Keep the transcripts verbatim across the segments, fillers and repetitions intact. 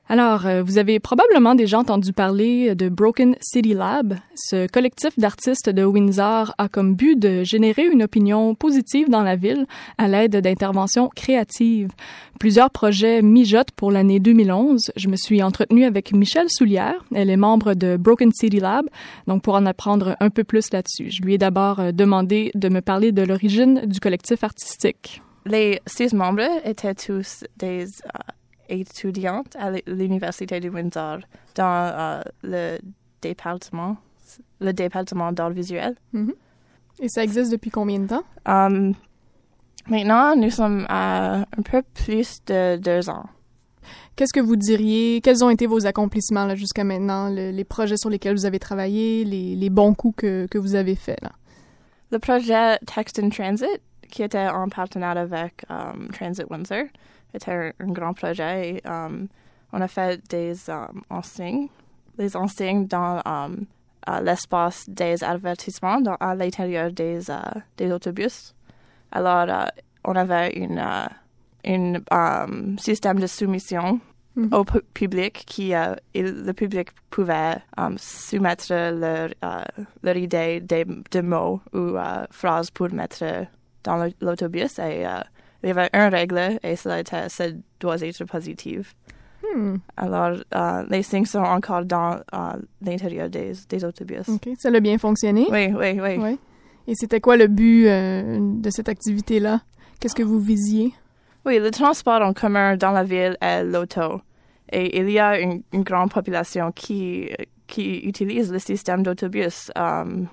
Alors, euh, vous avez probablement déjà entendu parler de Broken City Lab. Ce collectif d'artistes de Windsor a comme but de générer une opinion positive dans la ville à l'aide d'interventions créatives. Plusieurs projets mijotent pour l'année deux mille onze. Je me suis entretenue avec Michelle Soulière. Elle est membre de Broken City Lab, donc pour en apprendre un peu plus là-dessus. Je lui ai d'abord euh, demandé de me parler de l'origine du collectif artistique. Les six membres étaient tous des... Uh... étudiante à l'Université de Windsor dans euh, le département, le département d'art visuel. Mm-hmm. Et ça existe depuis combien de temps? Um, maintenant, nous sommes à un peu plus de deux ans. Qu'est-ce que vous diriez? Quels ont été vos accomplissements là, jusqu'à maintenant? Le, les projets sur lesquels vous avez travaillé, les, les bons coups que, que vous avez faits? Là? Le projet Text in Transit, qui était en partenariat avec um, Transit Windsor, était un, un grand projet et um, on a fait des um, enseignes, des enseignes dans um, uh, l'espace des avertissements dans, à l'intérieur des, uh, des autobus. Alors, uh, on avait une, uh, une um, système de soumission mm-hmm. au pu- public qui uh, il, le public pouvait um, soumettre leur, uh, leur idée de, de mots ou uh, phrases pour mettre dans le, l'autobus et uh, il y avait une règle et cela était, ça doit être positif. Hmm. Alors, uh, les signes sont encore dans uh, l'intérieur des, des autobus. OK. Ça a bien fonctionné? Oui, oui, oui. oui. Et c'était quoi le but euh, de cette activité-là? Qu'est-ce que vous visiez? Oui, le transport en commun dans la ville est l'auto. Et il y a une, une grande population qui, qui utilise le système d'autobus um,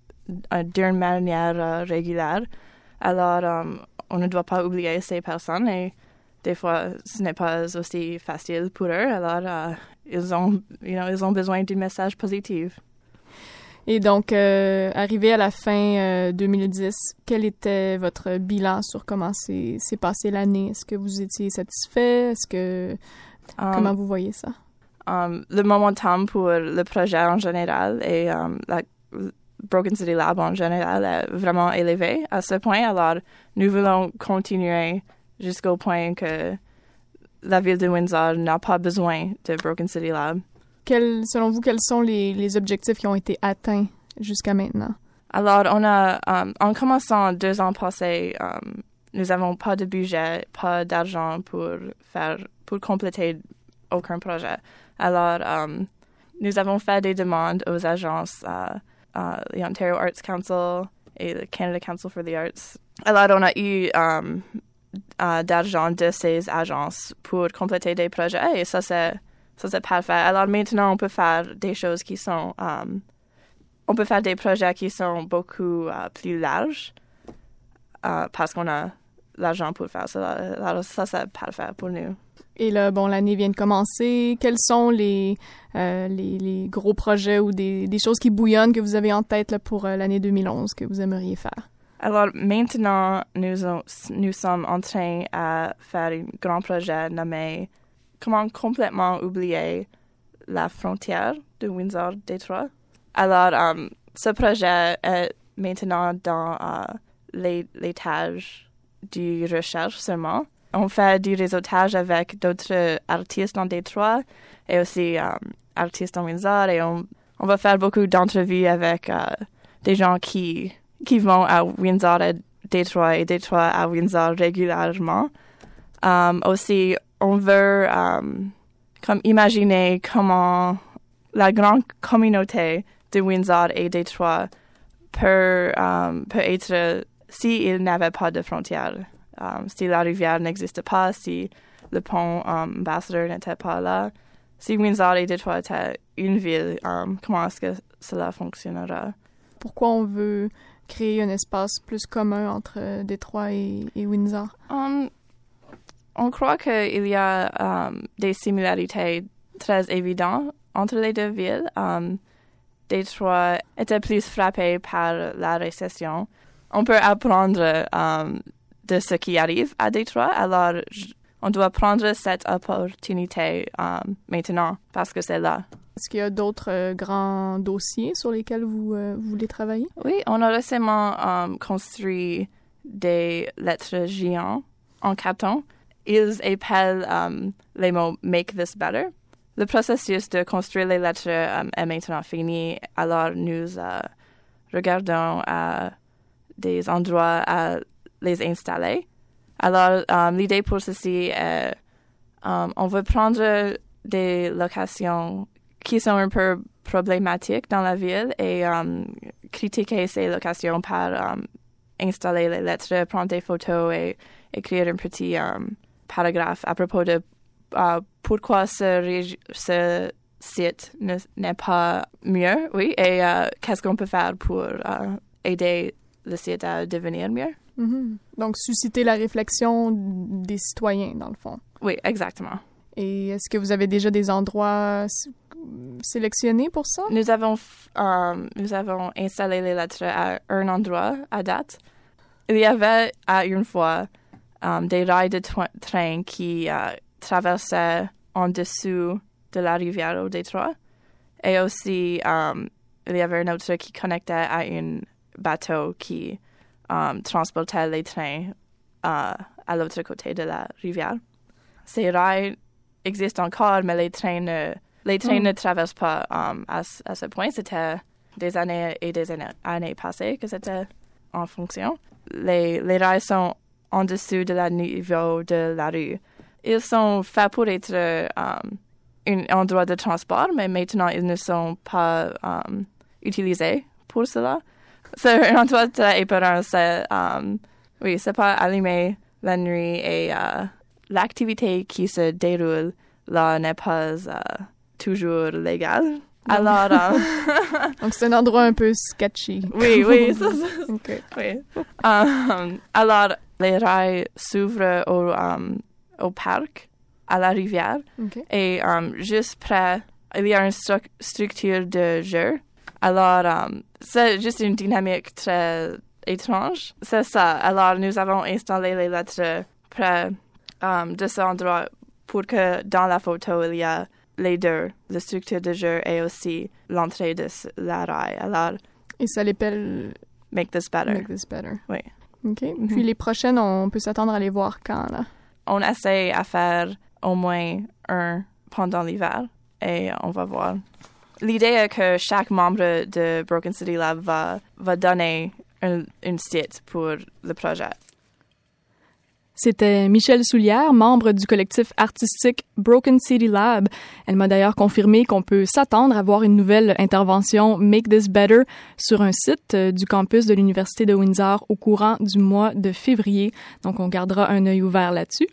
d'une manière uh, régulière. Alors, um, on ne doit pas oublier ces personnes et des fois, ce n'est pas aussi facile pour eux. Alors, uh, ils ont, you know, ils ont besoin d'un message positif. Et donc, euh, arrivé à la fin euh, deux mille dix, quel était votre bilan sur comment s'est, s'est passée l'année? Est-ce que vous étiez satisfait? Est-ce que... Um, comment vous voyez ça? Um, le momentum pour le projet en général et um, la Broken City Lab en général est vraiment élevé à ce point. Alors, nous voulons continuer jusqu'au point que la ville de Windsor n'a pas besoin de Broken City Lab. Quel, selon vous, quels sont les, les objectifs qui ont été atteints jusqu'à maintenant? Alors, on a, um, en commençant deux ans passés, um, nous n'avons pas de budget, pas d'argent pour faire, pour compléter aucun projet. Alors, um, nous avons fait des demandes aux agences uh, Uh, the Ontario Arts Council et le Canada Council for the Arts. Alors, on a eu um, uh, d'argent de ces agences pour compléter des projets et ça, c'est, ça, c'est parfait. Alors, maintenant, on peut faire des choses qui sont... Um, on peut faire des projets qui sont beaucoup uh, plus larges uh, parce qu'on a l'argent pour faire ça. Alors, ça, c'est parfait pour nous. Et là, bon, l'année vient de commencer. Quels sont les, euh, les, les gros projets ou des, des choses qui bouillonnent que vous avez en tête là, pour euh, l'année deux mille onze que vous aimeriez faire? Alors, maintenant, nous, nous sommes en train de faire un grand projet nommé « Comment complètement oublier la frontière de Windsor-Détroit ». Alors, um, ce projet est maintenant dans uh, les, l'étage de recherche seulement. On fait du réseautage avec d'autres artistes en Détroit et aussi um, artistes en Windsor et on, on va faire beaucoup d'entrevues avec uh, des gens qui, qui vont à Windsor et Détroit et Détroit à Windsor régulièrement. Um, aussi, on veut um, comme imaginer comment la grande communauté de Windsor et Détroit peut, um, peut être s'il n'y avait pas de frontières. Um, si la rivière n'existe pas, si le pont um, Ambassador n'était pas là, si Windsor et Détroit étaient une ville, um, comment est-ce que cela fonctionnera? Pourquoi on veut créer un espace plus commun entre Détroit et, et Windsor? Um, on croit qu'il y a um, des similarités très évidentes entre les deux villes. Um, Détroit était plus frappé par la récession. On peut apprendre um, de ce qui arrive à Détroit, alors on doit prendre cette opportunité um, maintenant parce que c'est là. Est-ce qu'il y a d'autres euh, grands dossiers sur lesquels vous, euh, vous voulez travailler? Oui, on a récemment um, construit des lettres géantes en carton. Ils appellent um, les mots « Make this better ». le processus de construire les lettres um, est maintenant fini. Alors, nous uh, regardons à uh, des endroits à les installer. Alors, um, l'idée pour ceci est, um, on veut prendre des locations qui sont un peu problématiques dans la ville et um, critiquer ces locations par um, installer les lettres, prendre des photos et écrire un petit um, paragraphe à propos de uh, pourquoi ce, ce site ne, n'est pas mieux, oui, et uh, qu'est-ce qu'on peut faire pour uh, aider le site à devenir mieux. Mm-hmm. Donc, susciter la réflexion des citoyens, dans le fond. Oui, exactement. Et est-ce que vous avez déjà des endroits sélectionnés pour ça? Nous avons, um, nous avons installé les lettres à un endroit à date. Il y avait à une fois um, des rails de to- train qui uh, traversaient en dessous de la rivière au Détroit. Et aussi, um, il y avait un autre qui connectait à un bateau qui um, transportait les trains uh, à l'autre côté de la rivière. Ces rails existent encore, mais les trains ne, les trains mm. ne traversent pas um, à, à ce point. C'était des années et des années, années passées que c'était en fonction. Les, les rails sont en dessous de la niveau de la rue. Ils sont faits pour être um, un endroit de transport, mais maintenant ils ne sont pas um, utilisés pour cela. C'est un endroit très épeurant. C'est, um, oui, c'est pas allumé la nuit et uh, l'activité qui se déroule là n'est pas uh, toujours légale. Alors, um, donc c'est un endroit un peu sketchy. Oui, oui. Ça, ça, okay. Oui. Um, alors, les rails s'ouvrent au, um, au parc, à la rivière, okay. et um, juste près, il y a une stru- structure de jeu. Alors, um, c'est juste une dynamique très étrange. C'est ça. Alors, nous avons installé les lettres près um, de cet endroit pour que dans la photo, il y a les deux, la structure de jeu et aussi l'entrée de la rail. Alors, et ça l'appelle Make This Better. Make This Better. Oui. OK. Mm-hmm. Puis les prochaines, on peut s'attendre à les voir quand, là? On essaie à faire au moins un pendant l'hiver et on va voir. L'idée est que chaque membre de Broken City Lab va, va donner un, un site pour le projet. C'était Michelle Soulière, membre du collectif artistique Broken City Lab. Elle m'a d'ailleurs confirmé qu'on peut s'attendre à voir une nouvelle intervention Make This Better sur un site du campus de l'Université de Windsor au courant du mois de février. Donc, on gardera un œil ouvert là-dessus.